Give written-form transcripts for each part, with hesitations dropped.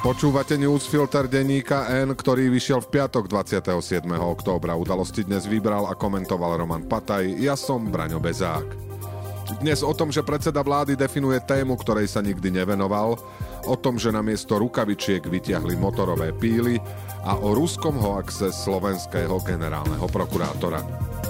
Počúvate newsfilter denníka N, ktorý vyšiel v piatok 27. októbra. Udalosti dnes vybral a komentoval Roman Pataj. Ja som Braňo Bezák. Dnes o tom, že predseda vlády definuje tému, ktorej sa nikdy nevenoval, o tom, že namiesto rukavičiek vytiahli motorové píly a o ruskom hoaxe slovenského generálneho prokurátora.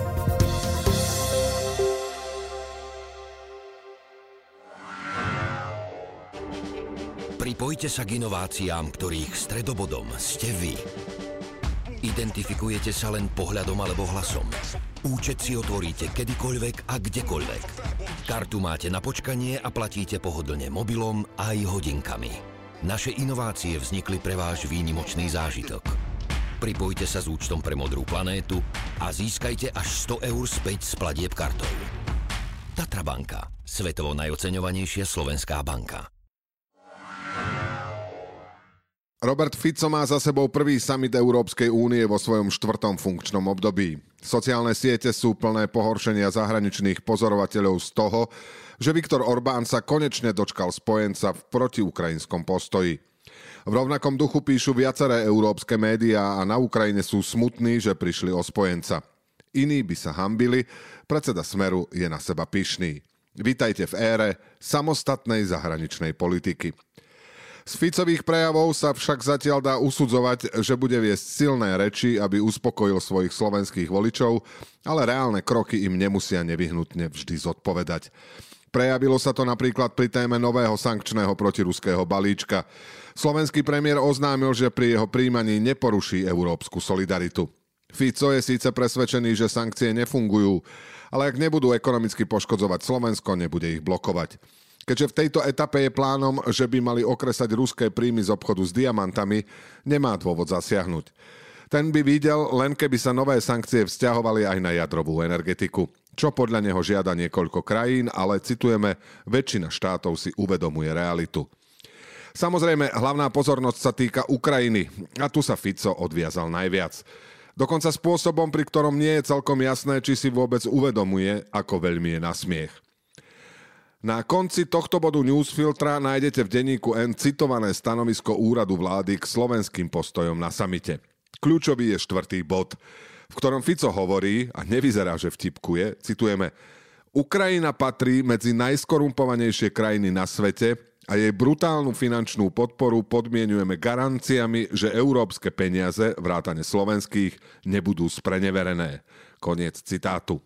Pripojte sa k inováciám, ktorých stredobodom ste vy. Identifikujete sa len pohľadom alebo hlasom. Účet si otvoríte kedykoľvek a kdekoľvek. Kartu máte na počkanie a platíte pohodlne mobilom aj hodinkami. Naše inovácie vznikli pre váš výnimočný zážitok. Pripojte sa s účtom pre Modrú planétu a získajte až 100 eur späť z platieb kartou. Tatra banka. Svetovo najoceňovanejšia slovenská banka. Robert Fico má za sebou prvý summit Európskej únie vo svojom 4. funkčnom období. Sociálne siete sú plné pohoršenia zahraničných pozorovateľov z toho, že Viktor Orbán sa konečne dočkal spojenca v protiukrajinskom postoji. V rovnakom duchu píšu viaceré európske médiá a na Ukrajine sú smutní, že prišli o spojenca. Iní by sa hanbili, predseda Smeru je na seba pyšný. Vítajte v ére samostatnej zahraničnej politiky. Z Ficových prejavov sa však zatiaľ dá usudzovať, že bude viesť silné reči, aby uspokojil svojich slovenských voličov, ale reálne kroky im nemusia nevyhnutne vždy zodpovedať. Prejavilo sa to napríklad pri téme nového sankčného protiruského balíčka. Slovenský premiér oznámil, že pri jeho prijímaní neporuší európsku solidaritu. Fico je síce presvedčený, že sankcie nefungujú, ale ak nebudú ekonomicky poškodzovať Slovensko, nebude ich blokovať. Keďže v tejto etape je plánom, že by mali okresať ruské príjmy z obchodu s diamantami, nemá dôvod zasiahnuť. Ten by videl, len keby sa nové sankcie vzťahovali aj na jadrovú energetiku, čo podľa neho žiada niekoľko krajín, ale citujeme, väčšina štátov si uvedomuje realitu. Samozrejme, hlavná pozornosť sa týka Ukrajiny a tu sa Fico odviazal najviac. Dokonca spôsobom, pri ktorom nie je celkom jasné, či si vôbec uvedomuje, ako veľmi je na smiech. Na konci tohto bodu newsfiltra nájdete v denníku N citované stanovisko úradu vlády k slovenským postojom na samite. Kľúčový je 4. bod, v ktorom Fico hovorí, a nevyzerá, že vtipkuje, citujeme, Ukrajina patrí medzi najskorumpovanejšie krajiny na svete a jej brutálnu finančnú podporu podmienujeme garanciami, že európske peniaze, vrátane slovenských, nebudú spreneverené. Koniec citátu.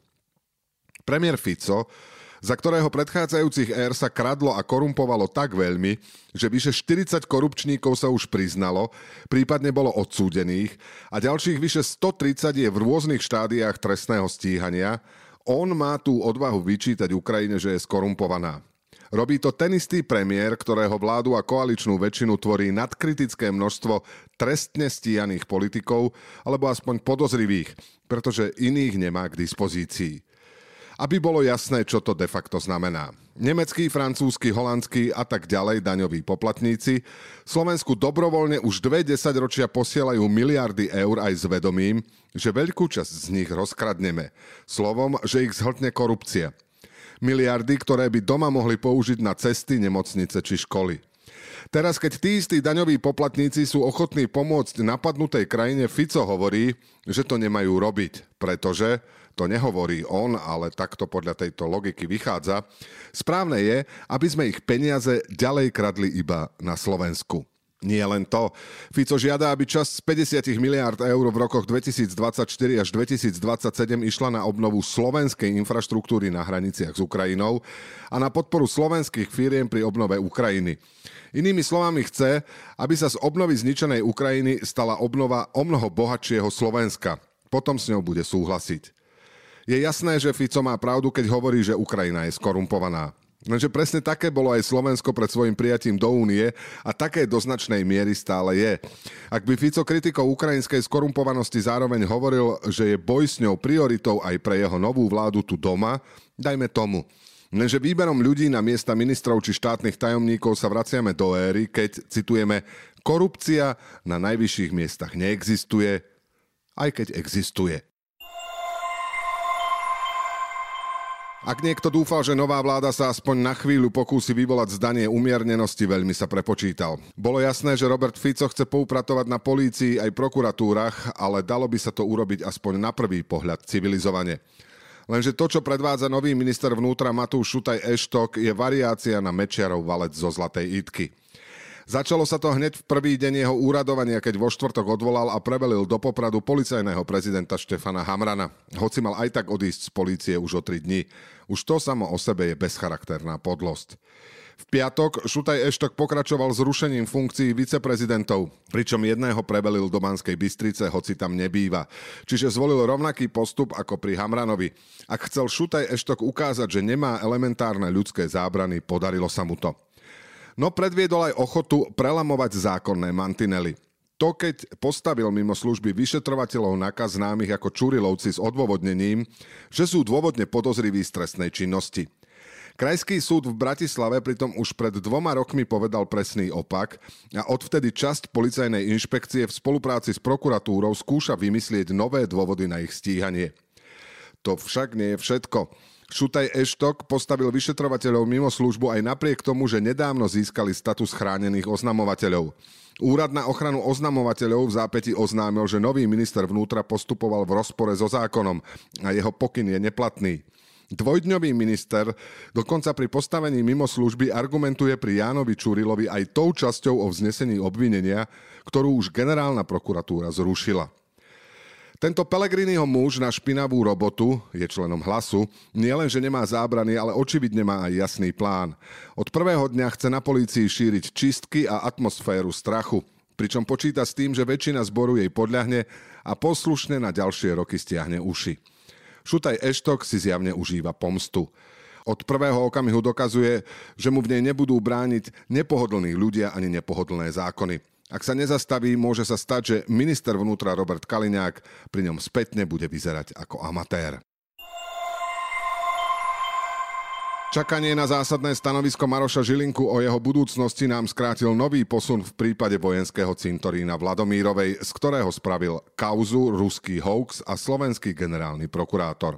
Premiér Fico, za ktorého predchádzajúcich ér sa kradlo a korumpovalo tak veľmi, že vyše 40 korupčníkov sa už priznalo, prípadne bolo odsúdených a ďalších vyše 130 je v rôznych štádiách trestného stíhania, on má tú odvahu vyčítať Ukrajine, že je skorumpovaná. Robí to ten istý premiér, ktorého vládu a koaličnú väčšinu tvorí nadkritické množstvo trestne stíhaných politikov alebo aspoň podozrivých, pretože iných nemá k dispozícii. Aby bolo jasné, čo to de facto znamená. Nemeckí, francúzski, holandskí a tak ďalej daňoví poplatníci Slovensku dobrovoľne už 2 desaťročia posielajú miliardy eur aj s vedomím, že veľkú časť z nich rozkradneme. Slovom, že ich zhltne korupcia. Miliardy, ktoré by doma mohli použiť na cesty, nemocnice či školy. Teraz, keď tí istí daňoví poplatníci sú ochotní pomôcť napadnutej krajine, Fico hovorí, že to nemajú robiť, pretože, to nehovorí on, ale takto podľa tejto logiky vychádza, správne je, aby sme ich peniaze ďalej kradli iba na Slovensku. Nie len to. Fico žiada, aby časť z 50 miliárd eur v rokoch 2024 až 2027 išla na obnovu slovenskej infraštruktúry na hraniciach s Ukrajinou a na podporu slovenských firiem pri obnove Ukrajiny. Inými slovami chce, aby sa z obnovy zničenej Ukrajiny stala obnova omnoho bohatšieho Slovenska. Potom s ňou bude súhlasiť. Je jasné, že Fico má pravdu, keď hovorí, že Ukrajina je skorumpovaná. Lenže presne také bolo aj Slovensko pred svojim prijatím do únie a také do značnej miery stále je. Ak by Fico kritikou ukrajinskej skorumpovanosti zároveň hovoril, že je boj s ňou prioritou aj pre jeho novú vládu tu doma, dajme tomu. Lenže výberom ľudí na miesta ministrov či štátnych tajomníkov sa vraciame do éry, keď, citujeme, korupcia na najvyšších miestach neexistuje, aj keď existuje. Ak niekto dúfal, že nová vláda sa aspoň na chvíľu pokúsi vyvolať zdanie umiernenosti, veľmi sa prepočítal. Bolo jasné, že Robert Fico chce poupratovať na polícii aj prokuratúrach, ale dalo by sa to urobiť aspoň na prvý pohľad civilizovane. Lenže to, čo predvádza nový minister vnútra Matúš Šutaj Eštok, je variácia na Mečiarov valec zo Zlatej Idky. Začalo sa to hneď v prvý deň jeho úradovania, keď vo štvrtok odvolal a prevelil do Popradu policajného prezidenta Štefana Hamrana. Hoci mal aj tak odísť z polície už o 3 dni. Už to samo o sebe je bezcharakterná podlosť. V piatok Šutaj Eštok pokračoval s rušením funkcií viceprezidentov, pričom jedného prevelil do Banskej Bystrice, hoci tam nebýva. Čiže zvolil rovnaký postup ako pri Hamranovi. Ak chcel Šutaj Eštok ukázať, že nemá elementárne ľudské zábrany, podarilo sa mu to. No predviedol aj ochotu prelamovať zákonné mantinely. To, keď postavil mimo služby vyšetrovateľov NAKA známych ako Čurilovci s odôvodnením, že sú dôvodne podozriví z trestnej činnosti. Krajský súd v Bratislave pritom už pred 2 rokmi povedal presný opak a odvtedy časť policajnej inšpekcie v spolupráci s prokuratúrou skúša vymyslieť nové dôvody na ich stíhanie. To však nie je všetko. Šutaj Eštok postavil vyšetrovateľov mimo službu aj napriek tomu, že nedávno získali status chránených oznamovateľov. Úrad na ochranu oznamovateľov v zápäti oznámil, že nový minister vnútra postupoval v rozpore so zákonom a jeho pokyn je neplatný. Dvojdňový minister dokonca pri postavení mimo služby argumentuje pri Jánovi Čurilovi aj tou časťou o vznesení obvinenia, ktorú už generálna prokuratúra zrušila. Tento Pellegriniho muž na špinavú robotu, je členom Hlasu, nielenže nemá zábrany, ale očividne má aj jasný plán. Od prvého dňa chce na polícii šíriť čistky a atmosféru strachu, pričom počíta s tým, že väčšina zboru jej podľahne a poslušne na ďalšie roky stiahne uši. Šutaj Eštok si zjavne užíva pomstu. Od prvého okamihu dokazuje, že mu v nej nebudú brániť nepohodlní ľudia ani nepohodlné zákony. Ak sa nezastaví, môže sa stať, že minister vnútra Robert Kaliňák pri ňom spätne bude vyzerať ako amatér. Čakanie na zásadné stanovisko Maroša Žilinku o jeho budúcnosti nám skrátil nový posun v prípade vojenského cintorína v Ladomírovej, z ktorého spravil kauzu ruský hoax a slovenský generálny prokurátor.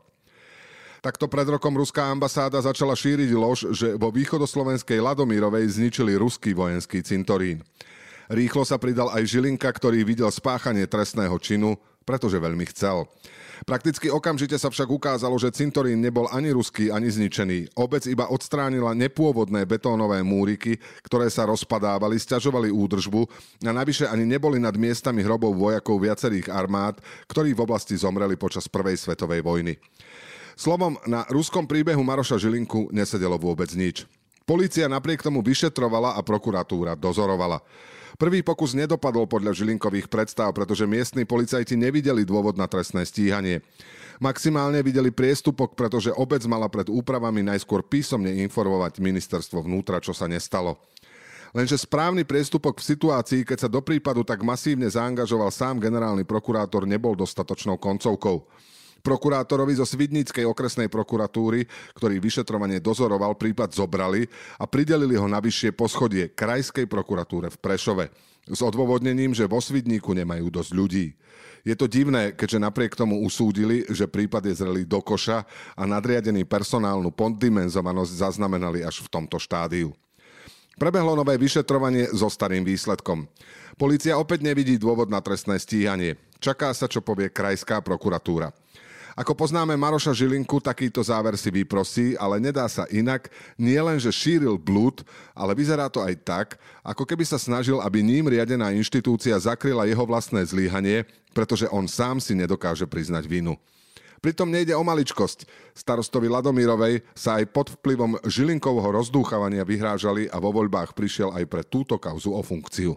Takto pred rokom ruská ambasáda začala šíriť lož, že vo východoslovenskej Ladomírovej zničili ruský vojenský cintorín. Rýchlo sa pridal aj Žilinka, ktorý videl spáchanie trestného činu, pretože veľmi chcel. Prakticky okamžite sa však ukázalo, že cintorín nebol ani ruský, ani zničený. Obec iba odstránila nepôvodné betónové múriky, ktoré sa rozpadávali, sťažovali údržbu a navyše ani neboli nad miestami hrobov vojakov viacerých armád, ktorí v oblasti zomreli počas prvej svetovej vojny. Slovom, na ruskom príbehu Maroša Žilinku nesedelo vôbec nič. Polícia napriek tomu vyšetrovala a prokuratúra dozorovala. Prvý pokus nedopadol podľa Žilinkových predstav, pretože miestni policajti nevideli dôvod na trestné stíhanie. Maximálne videli priestupok, pretože obec mala pred úpravami najskôr písomne informovať ministerstvo vnútra, čo sa nestalo. Lenže správny priestupok v situácii, keď sa do prípadu tak masívne zaangažoval sám generálny prokurátor, nebol dostatočnou koncovkou. Prokurátorovi zo Svidníckej okresnej prokuratúry, ktorý vyšetrovanie dozoroval, prípad zobrali a pridelili ho na vyššie poschodie Krajskej prokuratúre v Prešove. S odôvodnením, že vo Svidníku nemajú dosť ľudí. Je to divné, keďže napriek tomu usúdili, že prípad je zrelý do koša a nadriadení personálnu poddimenzovanosť zaznamenali až v tomto štádiu. Prebehlo nové vyšetrovanie so starým výsledkom. Polícia opäť nevidí dôvod na trestné stíhanie. Čaká sa, čo povie Krajská prokuratúra. Ako poznáme Maroša Žilinku, takýto záver si vyprosí, ale nedá sa inak, nie len, že šíril blúd, ale vyzerá to aj tak, ako keby sa snažil, aby ním riadená inštitúcia zakryla jeho vlastné zlyhanie, pretože on sám si nedokáže priznať vinu. Pritom nejde o maličkosť. Starostovi Ladomírovej sa aj pod vplyvom Žilinkovho rozdúchavania vyhrážali a vo voľbách prišiel aj pre túto kauzu o funkciu.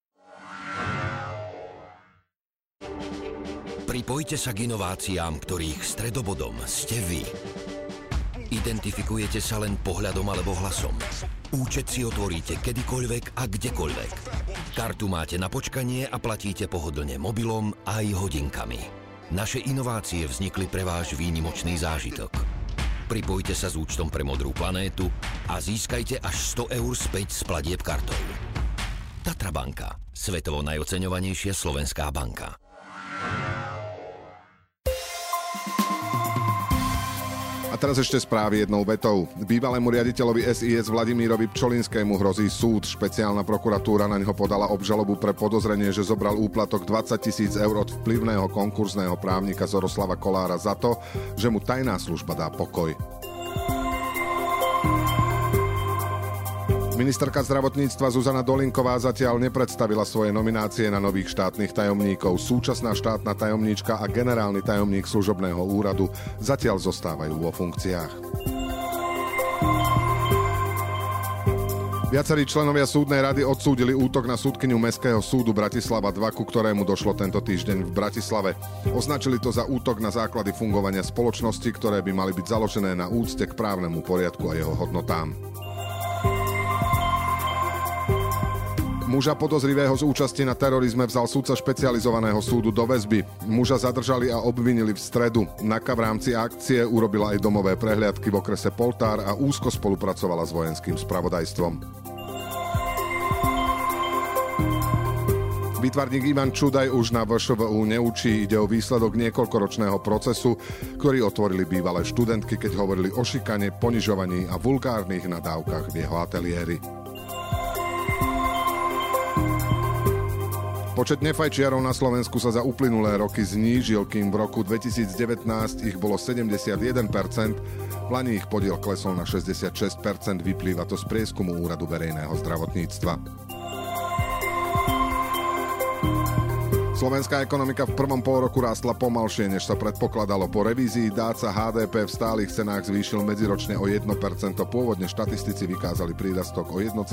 Pripojte sa k inováciám, ktorých stredobodom ste vy. Identifikujete sa len pohľadom alebo hlasom. Účet si otvoríte kedykoľvek a kdekoľvek. Kartu máte na počkanie a platíte pohodlne mobilom aj hodinkami. Naše inovácie vznikli pre váš výnimočný zážitok. Pripojte sa s účtom pre Modrú planétu a získajte až 100 eur späť z platieb kartou. Tatra banka. Svetovo najoceňovanejšia slovenská banka. A A teraz ešte správy jednou vetou. Bývalému riaditeľovi SIS Vladimírovi Pčolinskému hrozí súd. Špeciálna prokuratúra na neho podala obžalobu pre podozrenie, že zobral úplatok 20 000 eur od vplyvného konkurzného právnika Zoroslava Kolára za to, že mu tajná služba dá pokoj. Ministerka zdravotníctva Zuzana Dolinková zatiaľ nepredstavila svoje nominácie na nových štátnych tajomníkov. Súčasná štátna tajomníčka a generálny tajomník služobného úradu zatiaľ zostávajú vo funkciách. Viacerí členovia súdnej rady odsúdili útok na súdkyňu Mestského súdu Bratislava 2, ku ktorému došlo tento týždeň v Bratislave. Označili to za útok na základy fungovania spoločnosti, ktoré by mali byť založené na úcte k právnemu poriadku a jeho hodnotám. Muža podozrivého z účasti na terorizme vzal sudca špecializovaného súdu do väzby. Muža zadržali a obvinili v stredu. NAKA v rámci akcie urobila aj domové prehliadky v okrese Poltár a úzko spolupracovala s vojenským spravodajstvom. Výtvarník Ivan Čudaj už na VŠVU neučí. Ide o výsledok niekoľkoročného procesu, ktorý otvorili bývalé študentky, keď hovorili o šikane, ponižovaní a vulgárnych nadávkach v jeho ateliéri. Počet nefajčiarov na Slovensku sa za uplynulé roky znížil, kým v roku 2019 ich bolo 71%, v lani ich podiel klesol na 66%, vyplýva to z prieskumu Úradu verejného zdravotníctva. Slovenská ekonomika v prvom polroku rástla pomalšie, než sa predpokladalo. Po revízii dát sa HDP v stálych cenách zvýšil medziročne o 1%, pôvodne štatistici vykázali prírastok o 1,3%.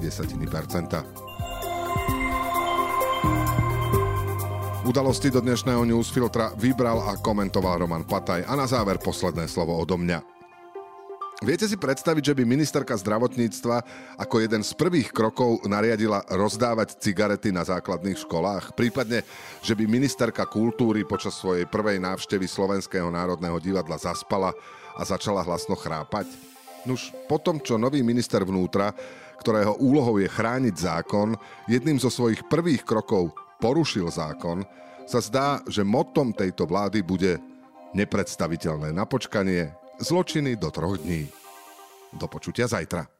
Udalosti do dnešného newsfiltra vybral a komentoval Roman Pataj. A na záver posledné slovo odo mňa. Viete si predstaviť, že by ministerka zdravotníctva ako jeden z prvých krokov nariadila rozdávať cigarety na základných školách? Prípadne, že by ministerka kultúry počas svojej prvej návštevy Slovenského národného divadla zaspala a začala hlasno chrápať? Nuž, potom, čo nový minister vnútra, ktorého úlohou je chrániť zákon, jedným zo svojich prvých krokov porušil zákon, sa zdá, že mottom tejto vlády bude nepredstaviteľné napočkanie, zločiny do 3 dní. Do počutia zajtra.